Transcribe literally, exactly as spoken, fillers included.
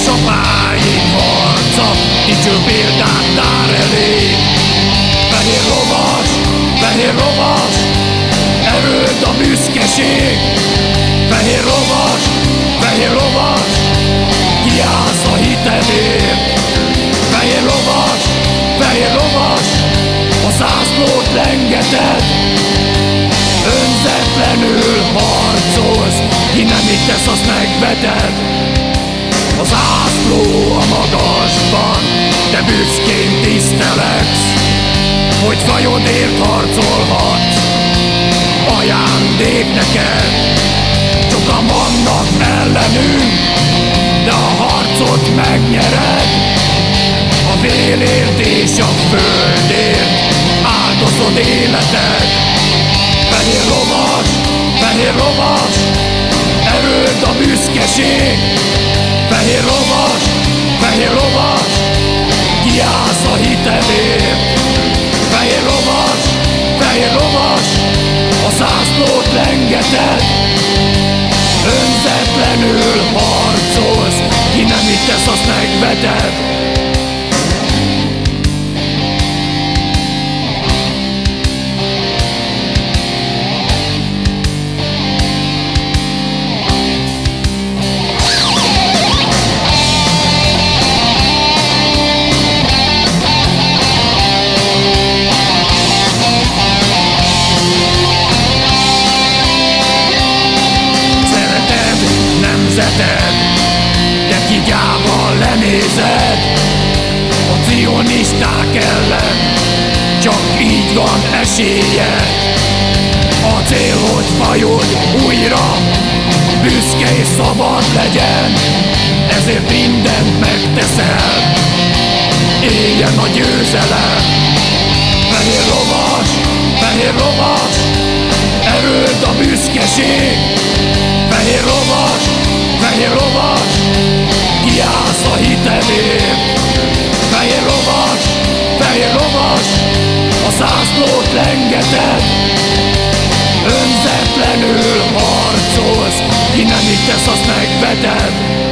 Édesapáid harca dicső példát tár elé. Fehér lovas, fehér lovas, erőd a büszkeség. Fehér lovas, fehér lovas, kiállsz a hitedért. Fehér lovas, fehér lovas, a zászlót lengeted. Önzetlenül harcolsz, ki nem így tesz, azt megveted. A zászló a magasban, de büszkén tisztelegsz, hogy fajodért harcolhatsz. Ajándék neked, sokan vannak ellenünk, de a harcot megnyered. A vérért és a földért áldozod életed. Fehér lovas, fehér lovas, erőd a büszkeség. Fehér lovas, fehér lovas, kiállsz a hitedért. Fehér lovas, fehér lovas, a zászlót lengeted. Önzetlenül harcolsz, ki nem így tesz, azt megveted. De kigyával lenézed a cionisták ellen, csak így van esélye. A cél, hogy fajod újra büszke és szabad legyen, ezért mindent megteszel, éljen a győzelem. Fehér lovas, fehér lovas, erőd a büszkeség. Fehér lovas, fehér lovas, kiállsz a hitedért. Fehér lovas, fehér lovas, a zászlót lengeted. Önzetlenül harcolsz, ki nem így tesz, azt megveted.